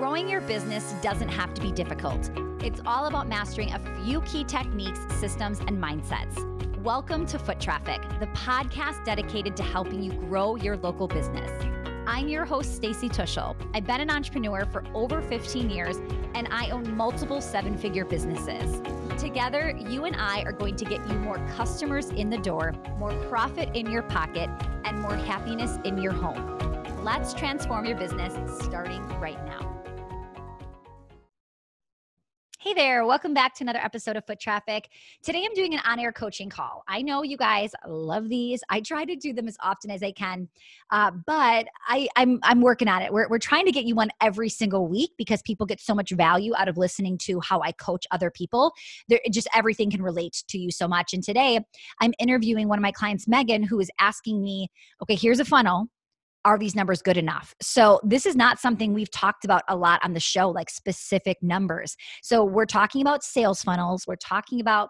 Growing your business doesn't have to be difficult. It's all about mastering a few key techniques, systems, and mindsets. Welcome to Foot Traffic, the podcast dedicated to helping you grow your local business. I'm your host, Stacey Tuschl. I've been an entrepreneur for over 15 years, and I own multiple seven-figure businesses. Together, you and I are going to get you more customers in the door, more profit in your pocket, and more happiness in your home. Let's transform your business starting right now. Hey there, welcome back to another episode of Foot Traffic. Today I'm doing an on-air coaching call. I know you guys love these. I try to do them as often as I can, but I'm working on it. We're trying to get you one every single week because people get so much value out of listening to how I coach other people. Just everything can relate to you so much. And today I'm interviewing one of my clients, Megan, who is asking me, okay, here's a funnel. Are these numbers good enough? So this is not something we've talked about a lot on the show, like specific numbers. So we're talking about sales funnels. We're talking about,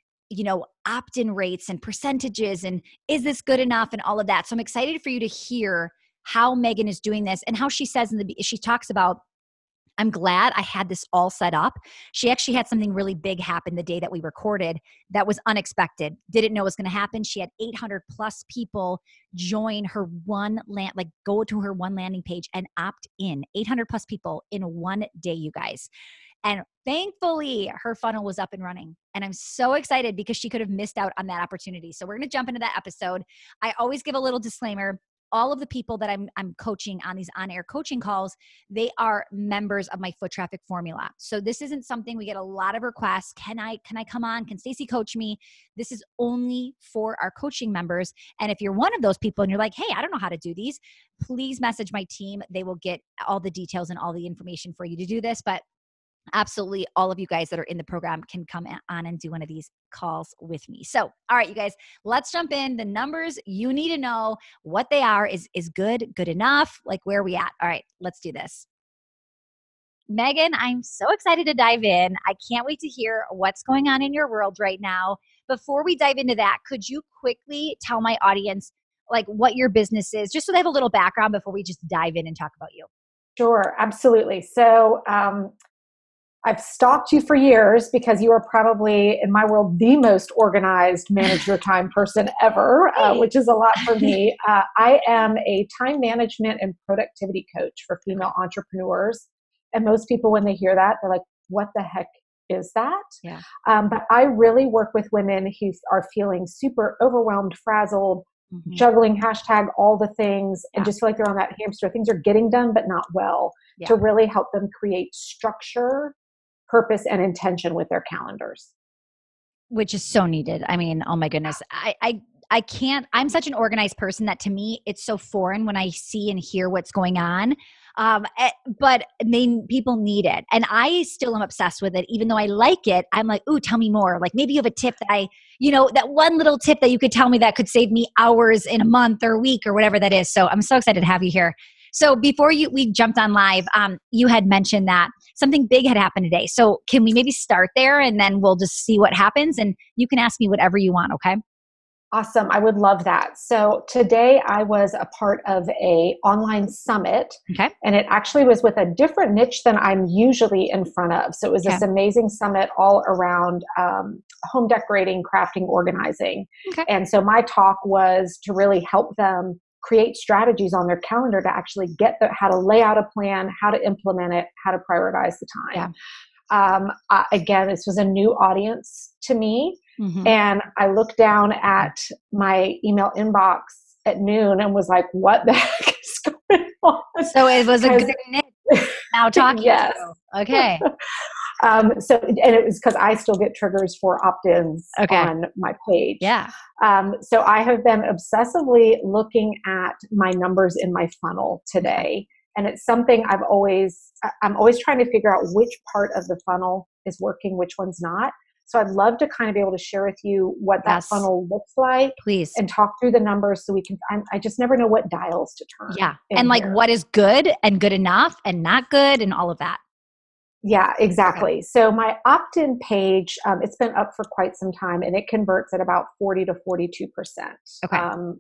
opt-in rates and percentages and is this good enough and all of that. So I'm excited for you to hear how Megan is doing this and how she says she talks about, I'm glad I had this all set up. She actually had something really big happen the day that we recorded that was unexpected. Didn't know it was going to happen. She had 800 plus people join her go to her one landing page and opt in. 800 plus people in one day, you guys. And thankfully, her funnel was up and running. And I'm so excited because she could have missed out on that opportunity. So we're going to jump into that episode. I always give a little disclaimer. All of the people that I'm coaching on these on-air coaching calls, they are members of my Foot Traffic formula. So this isn't something we get a lot of requests. Can I come on? Can Stacey coach me? This is only for our coaching members. And if you're one of those people and you're like, hey, I don't know how to do these, please message my team. They will get all the details and all the information for you to do this. But absolutely, all of you guys that are in the program can come on and do one of these calls with me. So, all right, you guys, let's jump in. The numbers you need to know what they are is good enough? Like, where are we at? All right, let's do this. Megan, I'm so excited to dive in. I can't wait to hear what's going on in your world right now. Before we dive into that, could you quickly tell my audience like what your business is, just so they have a little background before we just dive in and talk about you? Sure, absolutely. So, I've stalked you for years because you are probably, in my world, the most organized manage your time person ever, which is a lot for me. I am a time management and productivity coach for female entrepreneurs. And most people, when they hear that, they're like, what the heck is that? Yeah. But I really work with women who are feeling super overwhelmed, frazzled, juggling all the things, and just feel like they're on that hamster. Things are getting done, but not well, to really help them create structure, purpose, and intention with their calendars. Which is so needed. I mean, oh my goodness. I can't, I'm such an organized person that to me, it's so foreign when I see and hear what's going on. But people need it. And I still am obsessed with it. Even though I like it, I'm like, ooh, tell me more. Like maybe you have a tip that that one little tip that you could tell me that could save me hours in a month or a week or whatever that is. So I'm so excited to have you here. So before we jumped on live, you had mentioned that something big had happened today. So can we maybe start there and then we'll just see what happens and you can ask me whatever you want, okay? Awesome. I would love that. So today I was a part of a online summit, and it actually was with a different niche than I'm usually in front of. So it was this amazing summit all around home decorating, crafting, organizing. And so my talk was to really help them create strategies on their calendar to actually get how to lay out a plan, how to implement it, how to prioritize the time. Again, this was a new audience to me. And I looked down at my email inbox at noon and was like, what the heck is going on? So it was a good niche now talking to you. Okay. And it was because I still get triggers for opt-ins on my page. So I have been obsessively looking at my numbers in my funnel today. And it's something I'm always trying to figure out which part of the funnel is working, which one's not. So I'd love to kind of be able to share with you what that funnel looks like. Please. And talk through the numbers so we can, I just never know what dials to turn. Yeah. And like what is good and good enough and not good and all of that. Yeah, exactly. Okay. So my opt-in page, it's been up for quite some time and it converts at about 40 to 42%. Okay.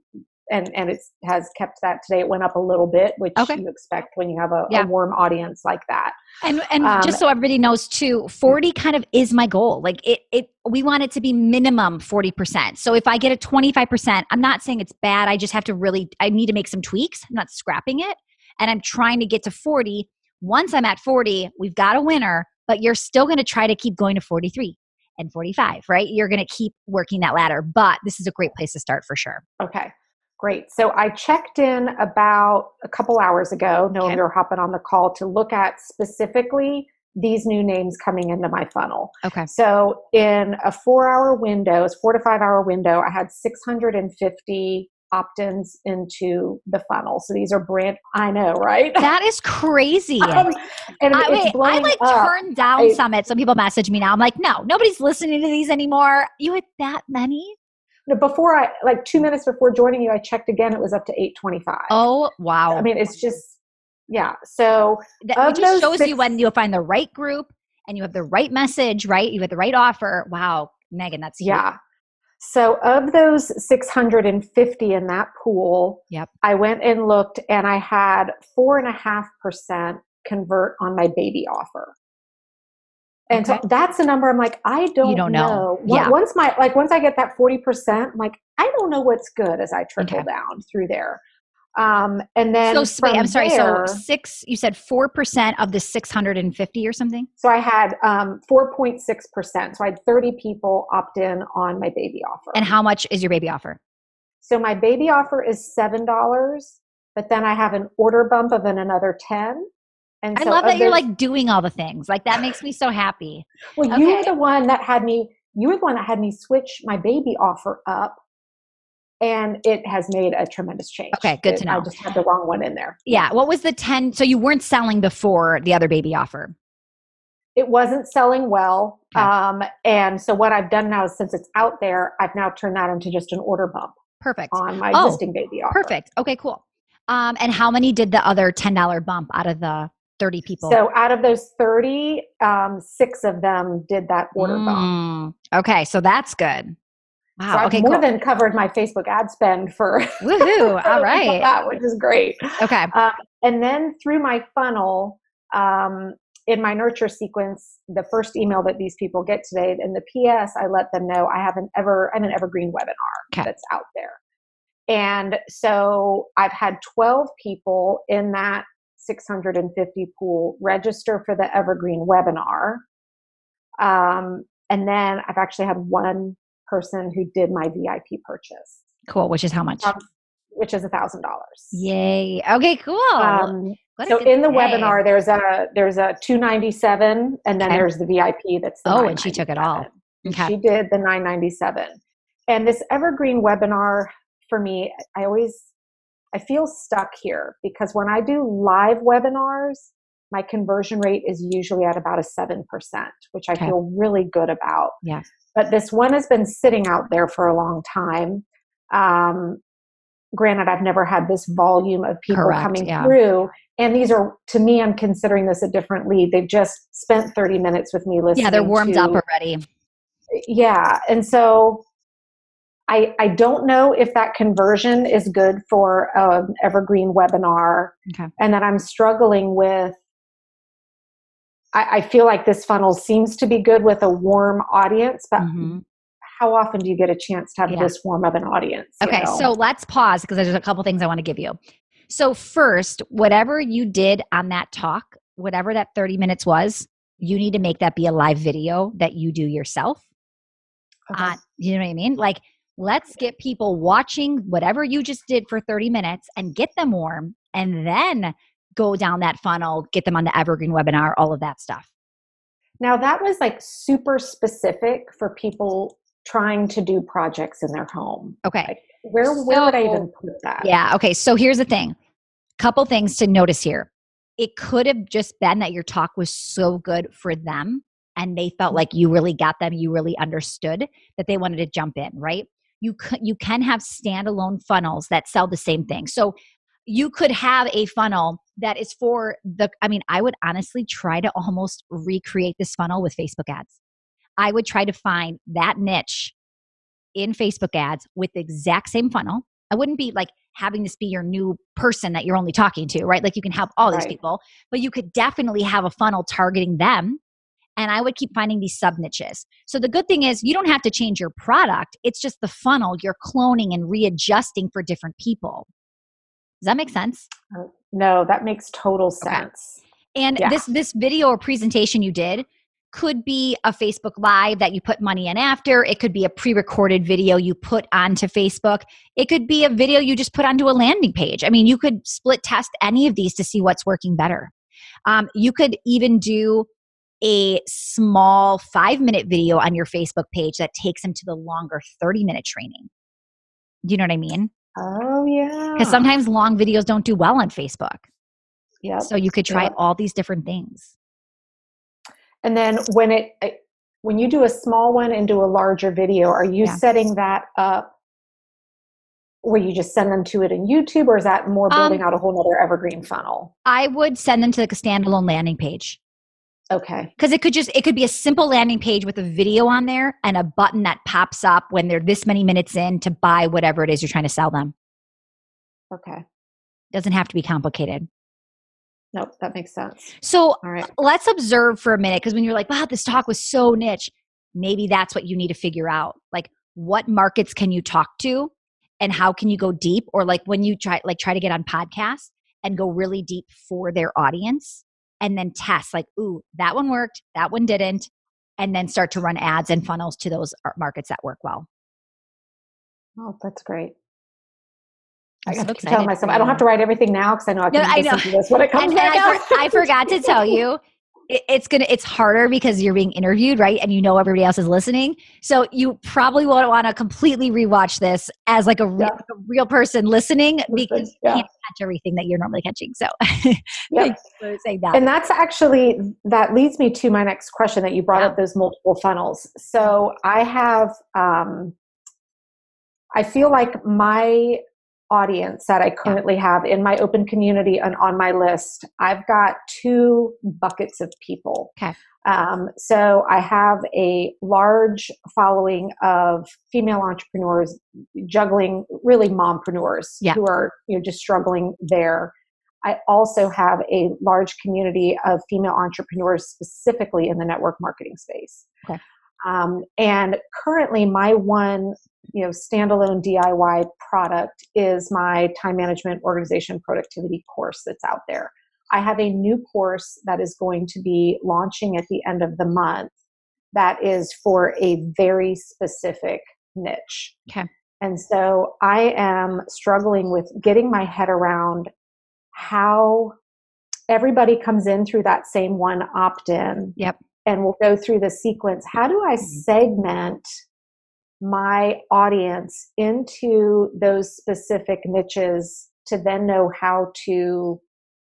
and it has kept that today. It went up a little bit, which you expect when you have a warm audience like that. And just so everybody knows too, 40 kind of is my goal. Like we want it to be minimum 40%. So if I get a 25%, I'm not saying it's bad. I just have to I need to make some tweaks. I'm not scrapping it. And I'm trying to get to 40. Once I'm at 40, we've got a winner, but you're still going to try to keep going to 43 and 45, right? You're going to keep working that ladder, but this is a great place to start for sure. Okay. Great. So I checked in about a couple hours ago, knowing we were hopping on the call to look at specifically these new names coming into my funnel. Okay. So in a 4 to 5 hour window, I had 650 opt-ins into the funnel. So these are I know, right? That is crazy. And I turned down Summit. Some people message me now. I'm like, no, nobody's listening to these anymore. You had that many? Before 2 minutes before joining you, I checked again. It was up to 825. Oh, wow. I mean, it's just, So that just shows you when you'll find the right group and you have the right message, right? You have the right offer. Wow. Megan, that's huge. Yeah. So of those 650 in that pool, I went and looked and I had 4.5% convert on my baby offer. And so that's a number I'm like, I don't know. Once I get that 40%, I'm like, I don't know what's good as I trickle down through there. And then you said 4% of the 650 or something? So I had 4.6%. So I had 30 people opt in on my baby offer. And how much is your baby offer? So my baby offer is $7, but then I have an order bump of another 10. And I love that you're like doing all the things. Like that makes me so happy. Well, you were the one that had me switch my baby offer up, and it has made a tremendous change. Okay, good to know. I just had the wrong one in there. Yeah. What was the 10? So you weren't selling before the other baby offer. It wasn't selling well. Okay. And so what I've done now is, since it's out there, I've now turned that into just an order bump. Perfect. On my existing baby offer. Perfect. Okay, cool. And how many did the other $10 bump out of the 30 people? So out of those 30, 6 of them did that order bump. Okay, so that's good. Wow. So I've more than covered my Facebook ad spend for woohoo! All right, that, which is great. Okay, and then through my funnel, in my nurture sequence, the first email that these people get today, in the PS, I let them know I have an evergreen webinar that's out there. And so I've had 12 people in that 650 pool register for the evergreen webinar. And then I've actually had one person who did my VIP purchase. Cool. Which is how much? Which is $1,000. Yay. Okay, cool. So in the webinar, there's a $297, and then there's the VIP that's the and she took it all. Okay. She did the $997. And this evergreen webinar, for me, I feel stuck here, because when I do live webinars, my conversion rate is usually at about a 7%, which I feel really good about. Yeah. But this one has been sitting out there for a long time. Granted, I've never had this volume of people coming through. And these are, to me, I'm considering this a different lead. They've just spent 30 minutes with me listening. Yeah, they're warmed up already. Yeah. And so I don't know if that conversion is good for an evergreen webinar. Okay. And that I'm struggling with. I feel like this funnel seems to be good with a warm audience, but how often do you get a chance to have this warm of an audience? Okay, so let's pause, because there's a couple things I want to give you. So first, whatever you did on that talk, whatever that 30 minutes was, you need to make that be a live video that you do yourself. Okay. You know what I mean? Like, let's get people watching whatever you just did for 30 minutes and get them warm, and then go down that funnel, get them on the evergreen webinar, all of that stuff. Now that was like super specific for people trying to do projects in their home. Okay. Like, where would I even put that? Yeah. Okay. So here's the thing. Couple things to notice here. It could have just been that your talk was so good for them and they felt like you really got them, you really understood, that they wanted to jump in, right? You can have standalone funnels that sell the same thing. So you could have a funnel that is for I would honestly try to almost recreate this funnel with Facebook ads. I would try to find that niche in Facebook ads with the exact same funnel. I wouldn't be like, having this be your new person that you're only talking to, right? Like you can help all these people, but you could definitely have a funnel targeting them. And I would keep finding these sub niches. So the good thing is you don't have to change your product. It's just the funnel you're cloning and readjusting for different people. Does that make sense? No, that makes total sense. Okay. And this video or presentation you did could be a Facebook Live that you put money in after. It could be a pre-recorded video you put onto Facebook. It could be a video you just put onto a landing page. I mean, you could split test any of these to see what's working better. You could even do a small 5-minute video on your Facebook page that takes them to the longer 30-minute training. Do you know what I mean? Oh, yeah. Because sometimes long videos don't do well on Facebook. Yeah. So you could try all these different things. And then when you do a small one and do a larger video, are you setting that up where you just send them to it in YouTube, or is that more building out a whole other evergreen funnel? I would send them to like a standalone landing page. Okay. Because it could be a simple landing page with a video on there and a button that pops up when they're this many minutes in to buy whatever it is you're trying to sell them. Okay. Doesn't have to be complicated. Nope, that makes sense. So let's observe for a minute, because when you're like, wow, this talk was so niche, maybe that's what you need to figure out. Like, what markets can you talk to and how can you go deep? Or like when you try to get on podcasts and go really deep for their audience and then test like, ooh, that one worked, that one didn't, and then start to run ads and funnels to those markets that work well. Oh, that's great. I have to tell myself I don't have to write everything now because I know I can listen to this when it comes back out. I forgot to tell you, it's harder because you're being interviewed, right? And you know everybody else is listening. So you probably won't want to completely rewatch this as like a real person listening, because you can't catch everything that you're normally catching. So thanks for saying that. And that's actually, that leads me to my next question that you brought up, those multiple funnels. So I have, I feel like my audience that I currently have in my open community and on my list, I've got 2 buckets of people. Okay. So I have a large following of female entrepreneurs juggling, really mompreneurs who are just struggling there. I also have a large community of female entrepreneurs specifically in the network marketing space. Okay. And currently my one standalone DIY product is my time management organization productivity course that's out there. I have a new course that is going to be launching at the end of the month that is for a very specific niche. Okay. And so I am struggling with getting my head around how everybody comes in through that same one opt-in. Yep. And we'll go through the sequence. How do I segment my audience into those specific niches to then know how to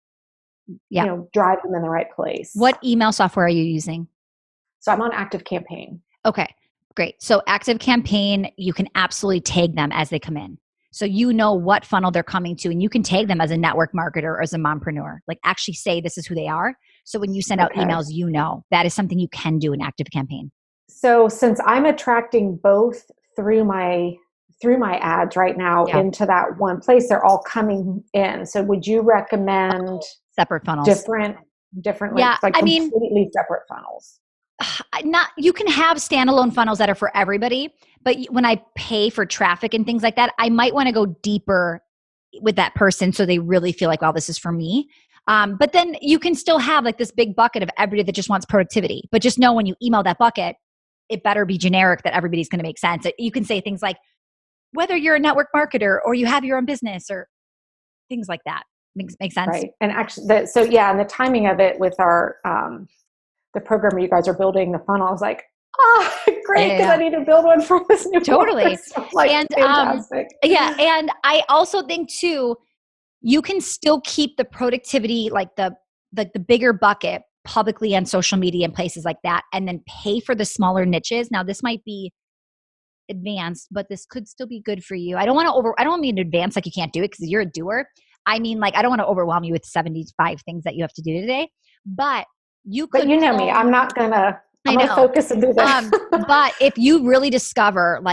drive them in the right place? What email software are you using? So I'm on ActiveCampaign. Okay, great. So ActiveCampaign, you can absolutely tag them as they come in. So you know what funnel they're coming to, and you can tag them as a network marketer or as a mompreneur. Like actually say this is who they are. So when you send out emails, that is something you can do in ActiveCampaign. So since I'm attracting both through my ads right now into that one place, they're all coming in. So would you recommend separate funnels? Different completely separate funnels? You can have standalone funnels that are for everybody, but when I pay for traffic and things like that, I might want to go deeper with that person so they really feel like, wow, this is for me. But then you can still have like this big bucket of everybody that just wants productivity. But just know when you email that bucket, it better be generic that everybody's going to make sense. You can say things like, whether you're a network marketer or you have your own business or things like that. Makes sense? Right. And actually, and the timing of it with our, the program where you guys are building the funnel, I was like, great, because I need to build one for this new Totally. So fantastic. And I also think too, you can still keep the productivity, like the bigger bucket publicly on social media and places like that, and then pay for the smaller niches. Now this might be advanced, but this could still be good for you. I don't mean advanced like you can't do it because you're a doer. I mean, like, I don't want to overwhelm you with 75 things that you have to do today, but you could. But you know me, I'm gonna focus and do that. But if you really discover like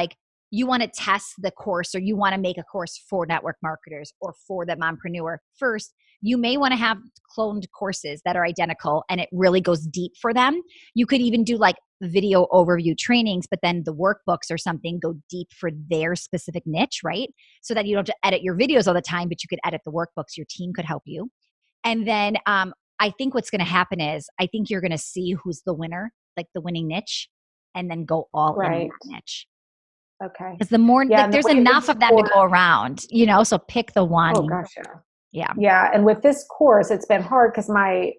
you want to test the course or you want to make a course for network marketers or for the mompreneur first, you may want to have cloned courses that are identical and it really goes deep for them. You could even do like video overview trainings, but then the workbooks or something go deep for their specific niche, right? So that you don't have to edit your videos all the time, but you could edit the workbooks. Your team could help you. And then I think what's going to happen is I think you're going to see who's the winner, like the winning niche, and then go all in on that niche. Okay. Because the more, like, there's enough of them to go around, you know, so pick the one. Oh gosh, yeah. Yeah. Yeah. And with this course, it's been hard because my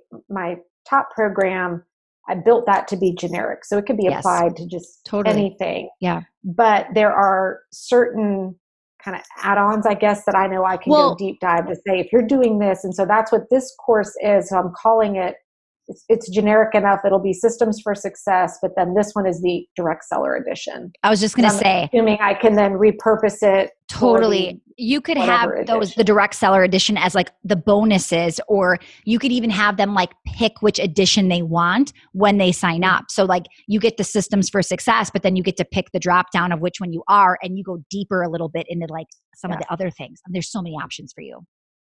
top program, I built that to be generic. So it could be applied to just anything. Yeah. But there are certain kind of add-ons, I guess, that I know I can go deep dive to say, if you're doing this. And so that's what this course is. So I'm calling it, it's generic enough. It'll be Systems for Success, but then this one is the Direct Seller Edition. I was just going to say, assuming I can then repurpose it. Totally. You could have the Direct Seller Edition as like the bonuses, or you could even have them like pick which edition they want when they sign up. So like you get the Systems for Success, but then you get to pick the drop down of which one you are, and you go deeper a little bit into like some of the other things. There's so many options for you.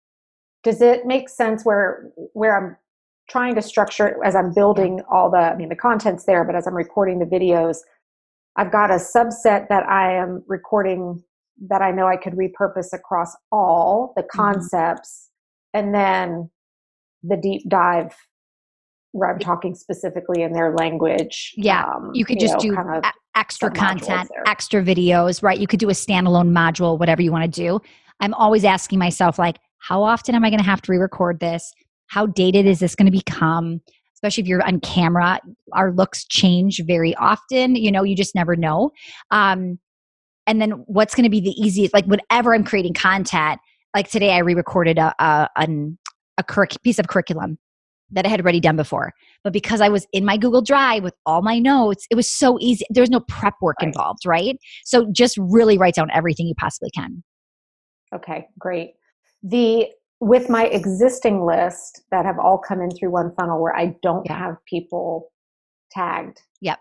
Does it make sense where I'm trying to structure it as I'm building all the content's there, but as I'm recording the videos, I've got a subset that I am recording that I know I could repurpose across all the concepts, and then the deep dive where I'm talking specifically in their language. Yeah. You could just do kind of extra content, extra videos, right? You could do a standalone module, whatever you want to do. I'm always asking myself, like, how often am I going to have to re-record this? How dated is this going to become? Especially if you're on camera, our looks change very often. You know, you just never know. And then what's going to be the easiest, like whenever I'm creating content, like today I re-recorded a piece of curriculum that I had already done before. But because I was in my Google Drive with all my notes, it was so easy. There was no prep work involved, right? So just really write down everything you possibly can. Okay, great. With my existing list that have all come in through one funnel where I don't have people tagged. Yep.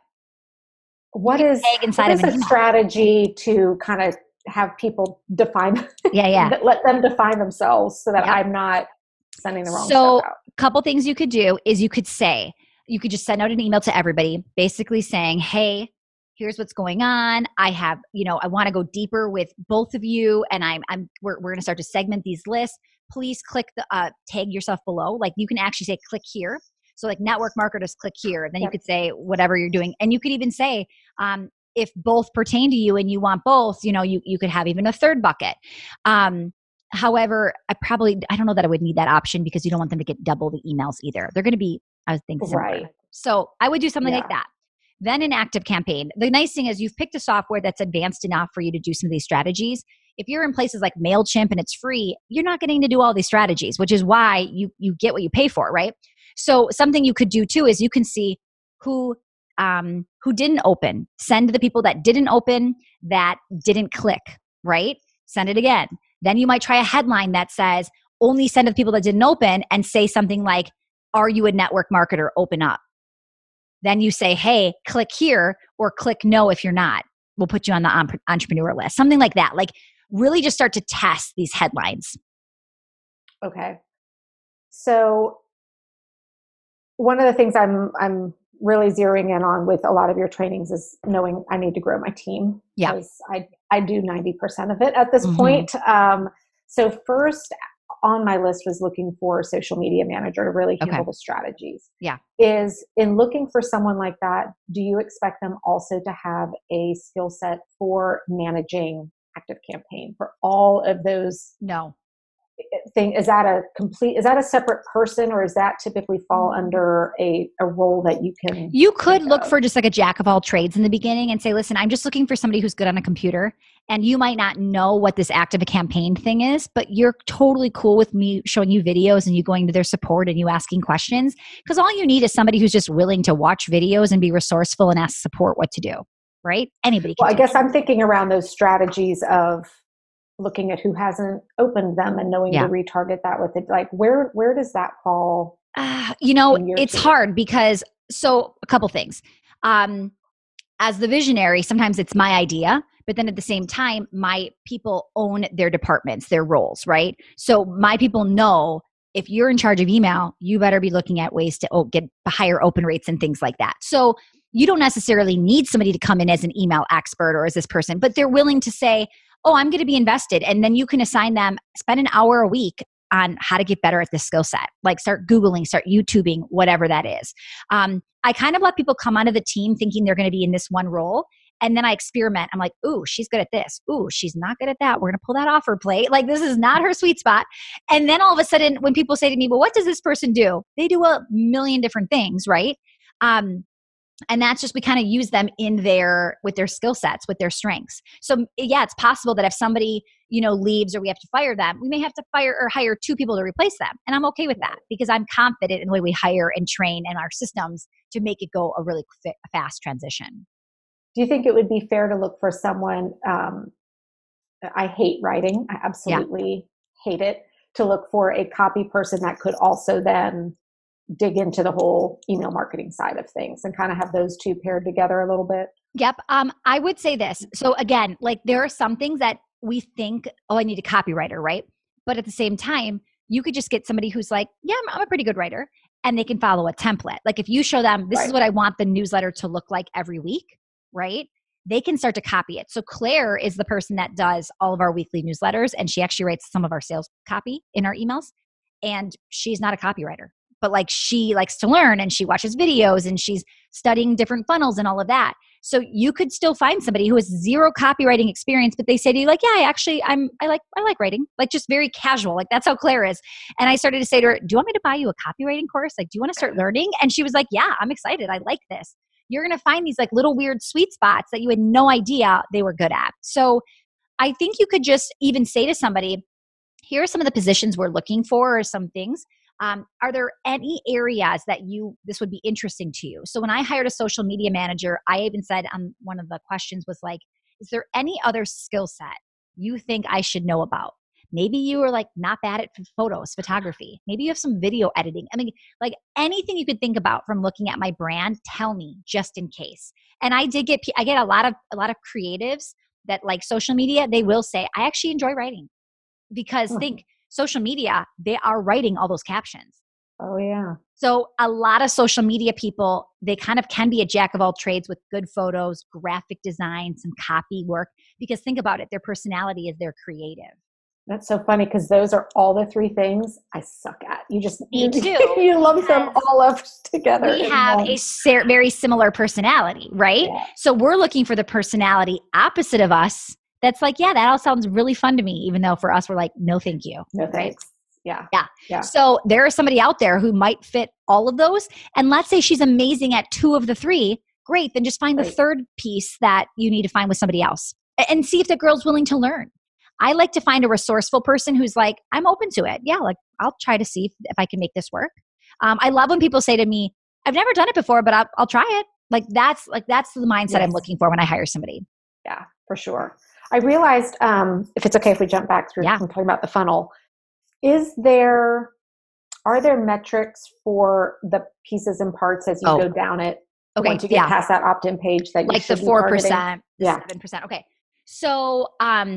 What is a strategy to kind of have people define? Let them define themselves so that I'm not sending the wrong stuff out. So a couple things you could do is you could just send out an email to everybody basically saying, hey, here's what's going on. I have, I want to go deeper with both of you, and we're going to start to segment these lists. Please click the tag yourself below. Like you can actually say click here. So like network marketers, click here. And then you could say whatever you're doing. And you could even say, if both pertain to you and you want both, you could have even a third bucket. However, I don't know that I would need that option because you don't want them to get double the emails either. They're going to be, I would think, similar. Right. So I would do something like that. Then an active campaign. The nice thing is you've picked a software that's advanced enough for you to do some of these strategies. If you're in places like MailChimp and it's free, you're not getting to do all these strategies, which is why you get what you pay for, right? So something you could do too is you can see who didn't open. Send to the people that didn't open, that didn't click, right? Send it again. Then you might try a headline that says, only send to the people that didn't open, and say something like, are you a network marketer? Open up. Then you say, hey, click here, or click no if you're not. We'll put you on the entrepreneur list. Something like that. Like really just start to test these headlines. Okay. So one of the things I'm really zeroing in on with a lot of your trainings is knowing I need to grow my team. Yeah. Because I do 90% of it at this point. So first on my list was looking for a social media manager to really handle the strategies. Yeah. Is in looking for someone like that, do you expect them also to have a skill set for managing ActiveCampaign for all of those? No. Is that a separate person, or is that typically fall under a role that you could look for just like a jack of all trades in the beginning and say, listen, I'm just looking for somebody who's good on a computer, and you might not know what this ActiveCampaign thing is, but you're totally cool with me showing you videos and you going to their support and you asking questions, because all you need is somebody who's just willing to watch videos and be resourceful and ask support what to do, right? Anybody can. Well, I guess I'm thinking around those strategies of looking at who hasn't opened them and knowing to retarget that with it. Like where does that fall? It's hard because, so a couple things. As the visionary, sometimes it's my idea, But then at the same time, my people own their departments, their roles, right? So my people know if you're in charge of email, you better be looking at ways to get higher open rates and things like that. So you don't necessarily need somebody to come in as an email expert or as this person, but they're willing to say, oh, I'm going to be invested. And then you can assign them, spend an hour a week on how to get better at this skill set. Like start Googling, start YouTubing, whatever that is. I kind of let people come onto the team thinking they're going to be in this one role. And then I experiment. I'm like, ooh, she's good at this. Ooh, she's not good at that. We're going to pull that off her plate. Like this is not her sweet spot. And then all of a sudden, when people say to me, well, what does this person do? They do a million different things, right? And that's just, we kind of use them with their skill sets, with their strengths. So yeah, it's possible that if somebody, leaves or we have to fire them, we may have to fire or hire 2 people to replace them. And I'm okay with that because I'm confident in the way we hire and train and our systems to make it go a really fast transition. Do you think it would be fair to look for someone, I hate writing. I absolutely hate it. To look for a copy person that could also then dig into the whole email marketing side of things and kind of have those two paired together a little bit? Yep. I would say this. So again, like there are some things that we think, oh, I need a copywriter, right? But at the same time, you could just get somebody who's like, yeah, I'm a pretty good writer, and they can follow a template. Like if you show them, this is what I want the newsletter to look like every week, right? They can start to copy it. So Claire is the person that does all of our weekly newsletters, and she actually writes some of our sales copy in our emails. And she's not a copywriter, but like she likes to learn and she watches videos and she's studying different funnels and all of that. So you could still find somebody who has 0 copywriting experience, but they say to you like, yeah, I like writing, like just very casual. Like that's how Claire is. And I started to say to her, do you want me to buy you a copywriting course? Like, do you want to start learning? And she was like, yeah, I'm excited. I like this. You're going to find these like little weird sweet spots that you had no idea they were good at. So I think you could just even say to somebody, here are some of the positions we're looking for or some things. Are there any areas that this would be interesting to you? So when I hired a social media manager, I even said one of the questions was like, is there any other skill set you think I should know about? Maybe you are like not bad at photography. Maybe you have some video editing. I mean, like anything you could think about from looking at my brand, tell me just in case. And I get a lot of creatives that like social media, they will say, I actually enjoy writing because think social media, they are writing all those captions. Oh yeah. So a lot of social media people, they kind of can be a jack of all trades with good photos, graphic design, some copy work, because think about it, their personality is their creative. That's so funny because those are all the 3 things I suck at. Me too. You lump them all up together. We have a very similar personality, right? Yeah. So we're looking for the personality opposite of us. That's like, yeah, that all sounds really fun to me, even though for us, we're like, no, thank you. No, thanks. Right? Yeah. So there is somebody out there who might fit all of those. And let's say she's amazing at 2 of the 3. Great. Then just find the third piece that you need to find with somebody else and see if the girl's willing to learn. I like to find a resourceful person who's like, I'm open to it. Yeah, like I'll try to see if I can make this work. I love when people say to me, I've never done it before, but I'll try it. That's the mindset I'm looking for when I hire somebody. Yeah, for sure. I realized, if it's okay if we jump back through from talking about the funnel, are there metrics for the pieces and parts as you go down it? Okay. Once you get past that opt-in page that you like should the 4%, the 7%. Okay. So,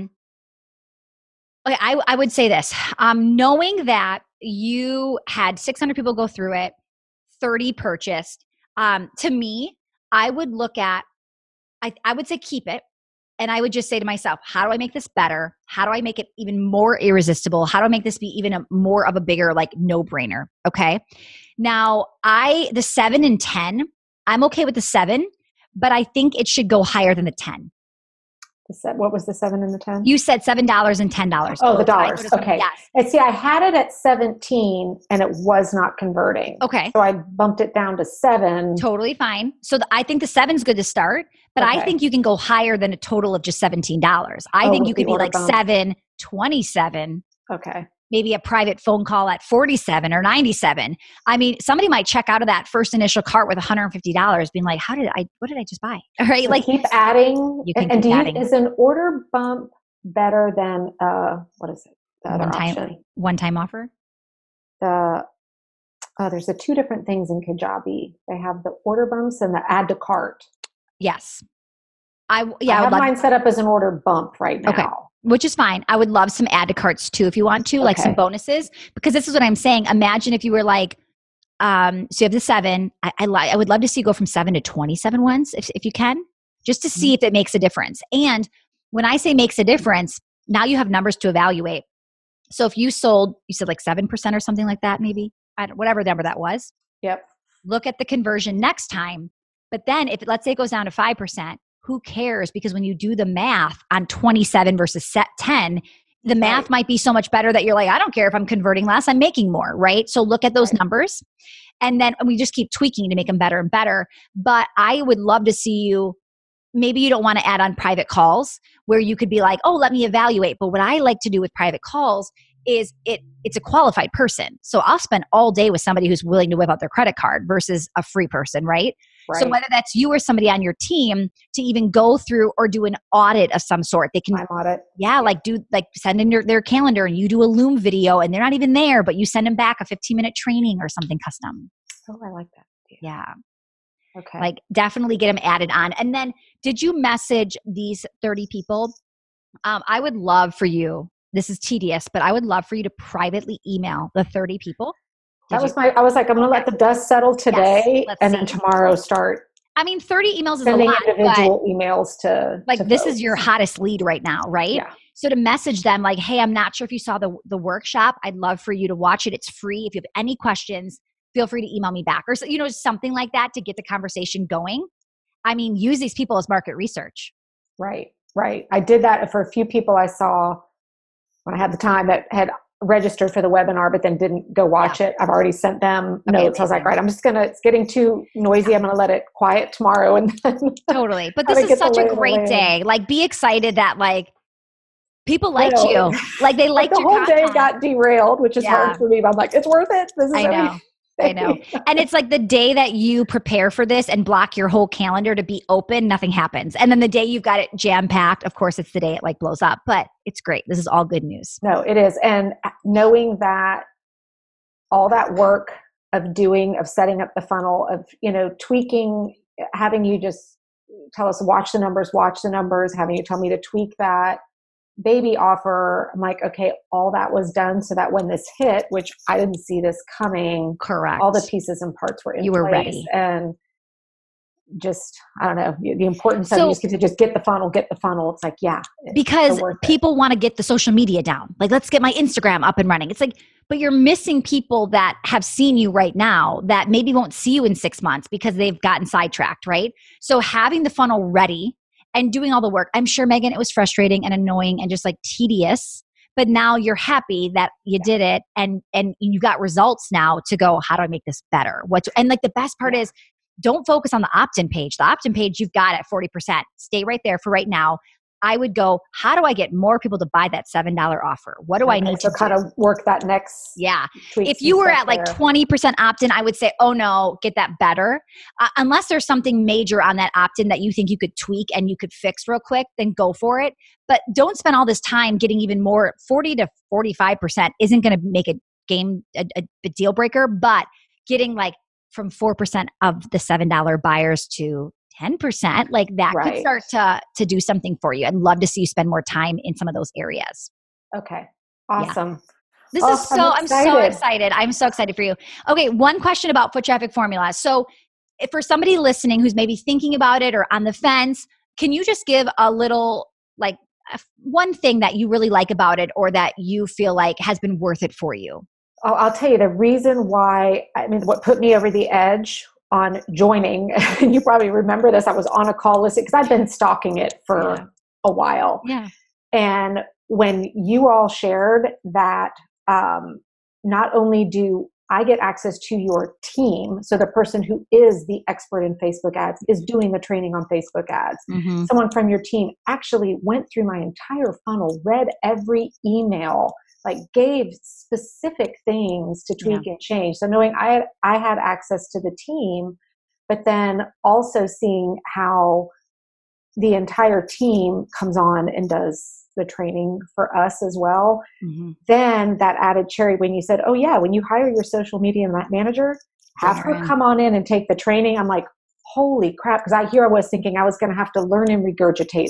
okay, I would say this, knowing that you had 600 people go through it, 30 purchased, to me, I would look at, I would say keep it. And I would just say to myself, how do I make this better? How do I make it even more irresistible? How do I make this be even more of a bigger like no-brainer? Okay. Now the 7 and 10, I'm okay with the 7, but I think it should go higher than the 10. What was the 7 and the 10? You said $7 and $10. Oh, the dollars. Okay. Yes. And see, I had it at 17 and it was not converting. Okay. So I bumped it down to 7. Totally fine. So I think the 7's good to start, but I think you can go higher than a total of just $17. I think you could be like 7, 27. Okay. Maybe a private phone call at 47 or 97. I mean, somebody might check out of that first initial cart with $150 being like, what did I just buy? All right. So like keep adding. You can keep adding. Is an order bump better than, what is it? The other option? One-time offer? There's 2 different things in Kajabi. They have the order bumps and the add to cart. Yes. I have mine set up as an order bump right now. Okay. Which is fine. I would love some add to carts too, if you want to, like some bonuses, because this is what I'm saying. Imagine if you were like, so you have the 7. I would love to see you go from 7 to 27 ones if you can, just to see if it makes a difference. And when I say makes a difference, now you have numbers to evaluate. So if you sold, you said like 7% or something like that, maybe, whatever number that was. Yep. Look at the conversion next time. But then if let's say it goes down to 5%, who cares? Because when you do the math on 27 versus 10, the math might be so much better that you're like, I don't care if I'm converting less, I'm making more, right? So look at those numbers. And then we just keep tweaking to make them better and better. But I would love to see you, maybe you don't want to add on private calls where you could be like, oh, let me evaluate. But what I like to do with private calls is it's a qualified person. So I'll spend all day with somebody who's willing to whip out their credit card versus a free person, right? So whether that's you or somebody on your team to even go through or do an audit of some sort, they can audit. Yeah, like send in their calendar and you do a Loom video and they're not even there, but you send them back a 15-minute training or something custom. Oh, I like that. Yeah. Okay. Like definitely get them added on. And then did you message these 30 people? I would love for you, this is tedious, but I would love for you to privately email the 30 people. I was like, I'm going to let the dust settle today and then tomorrow start. I mean, 30 emails is sending a lot. Individual emails to this folks. Is your hottest lead right now, right? Yeah. So to message them like, hey, I'm not sure if you saw the workshop. I'd love for you to watch it. It's free. If you have any questions, feel free to email me back or something like that to get the conversation going. I mean, use these people as market research. Right. I did that for a few people I saw when I had the time that had registered for the webinar, but then didn't go watch it. I've already sent them notes. I was like, right, it's getting too noisy. I'm going to let it quiet tomorrow. And then totally. But this is such a great day. Like, be excited that people liked you. Like they liked your content. The whole day got derailed, which is hard for me. But I'm like, it's worth it. This is I know. And it's like the day that you prepare for this and block your whole calendar to be open, nothing happens. And then the day you've got it jam packed, of course, it's the day it blows up, but it's great. This is all good news. No, it is. And knowing that all that work of setting up the funnel, of, tweaking, having you just tell us, watch the numbers, having you tell me to tweak that baby offer. I'm like, okay, all that was done so that when this hit, which I didn't see this coming, correct, all the pieces and parts were in you place. Were ready. And just, I don't know, the importance of to just get the funnel. It's like, because people want to get the social media down. Like, let's get my Instagram up and running. It's like, but you're missing people that have seen you right now that maybe won't see you in 6 months because they've gotten sidetracked, right? So having the funnel ready and doing all the work. I'm sure, Megan, it was frustrating and annoying and just tedious, but now you're happy that you did it and you got results now to go, how do I make this better? And the best part is, don't focus on the opt-in page. The opt-in page you've got at 40%. Stay right there for right now. I would go, how do I get more people to buy that $7 offer? What do I need to kind of work that next? Yeah. If you were at 20% opt-in, I would say, oh no, get that better. Unless there's something major on that opt-in that you think you could tweak and you could fix real quick, then go for it. But don't spend all this time getting even more. 40 to 45% isn't going to make a deal breaker, but getting from 4% of the $7 buyers to 10%, that could start to do something for you. I'd love to see you spend more time in some of those areas. Okay. Awesome. Yeah. I'm so excited. I'm so excited for you. Okay. One question about foot traffic formula. So if for somebody listening who's maybe thinking about it or on the fence, can you just give a little, one thing that you really like about it or that you feel like has been worth it for you? I'll tell you the reason why, what put me over the edge on joining, and you probably remember this, I was on a call list because I've been stalking it for a while. Yeah. And when you all shared that, not only do I get access to your team, so the person who is the expert in Facebook ads is doing the training on Facebook ads. Mm-hmm. Someone from your team actually went through my entire funnel, read every email, gave specific things to tweak and change. So knowing I had access to the team, but then also seeing how the entire team comes on and does the training for us as well. Mm-hmm. Then that added cherry when you said, oh yeah, when you hire your social media manager, have her come on in and take the training. I'm like, holy crap. Because I was thinking I was going to have to learn and regurgitate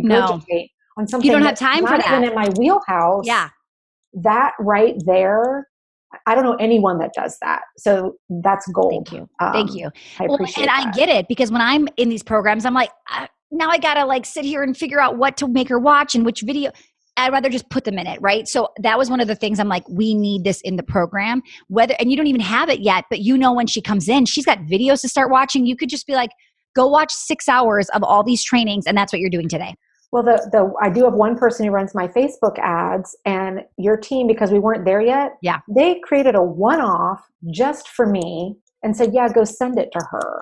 on something you don't have time for that. Not even in my wheelhouse. Yeah. That right there, I don't know anyone that does that. So that's gold. Thank you. I appreciate that. I get it, because when I'm in these programs, I'm like, now I got to like sit here and figure out what to make her watch and which video. I'd rather just put them in it, right? So that was one of the things I'm like, we need this in the program. And you don't even have it yet, but when she comes in, she's got videos to start watching. You could just be like, go watch 6 hours of all these trainings, and that's what you're doing today. Well, I do have one person who runs my Facebook ads, and your team, because we weren't there yet, they created a one-off just for me and said, go send it to her.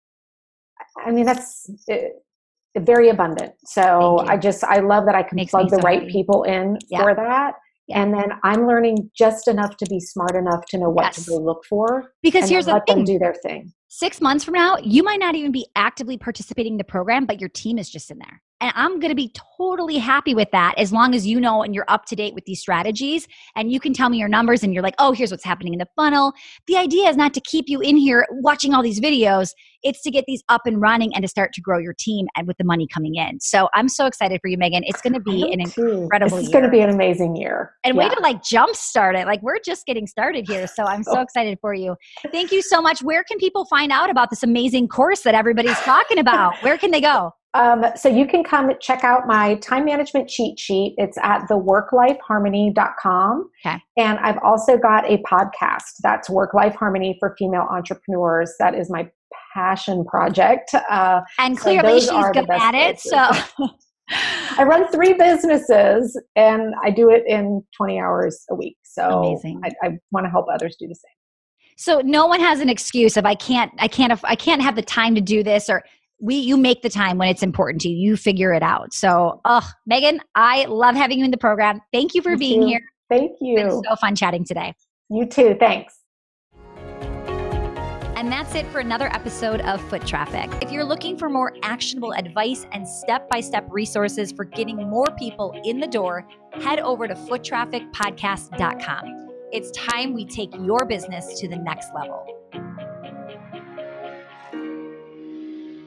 I mean, that's very abundant. So I love that I can plug the right people in for that. Yeah. And then I'm learning just enough to be smart enough to know what to go look for. Because here's the thing. Let them do their thing. 6 months from now, you might not even be actively participating in the program, but your team is just in there. And I'm going to be totally happy with that, as long as you know and you're up to date with these strategies and you can tell me your numbers and you're like, oh, here's what's happening in the funnel. The idea is not to keep you in here watching all these videos. It's to get these up and running and to start to grow your team and with the money coming in. So I'm so excited for you, Megan. It's going to be an incredible year. It's going to be an amazing year. And way to like jumpstart it. Like, we're just getting started here. So I'm so excited for you. Thank you so much. Where can people find out about this amazing course that everybody's talking about? Where can they go? So you can come check out my time management cheat sheet. It's at theworklifeharmony.com. Okay. And I've also got a podcast. That's Work Life Harmony for Female Entrepreneurs. That is my passion project. And clearly she's good at it. So I run 3 businesses and I do it in 20 hours a week. So amazing. I want to help others do the same. So no one has an excuse of I can't have the time to do this, or you make the time when it's important to you. You figure it out. So, Megan, I love having you in the program. Thank you for being here. Thank you. It's been so fun chatting today. You too. Thanks. And that's it for another episode of Foot Traffic. If you're looking for more actionable advice and step-by-step resources for getting more people in the door, head over to foottrafficpodcast.com. It's time we take your business to the next level.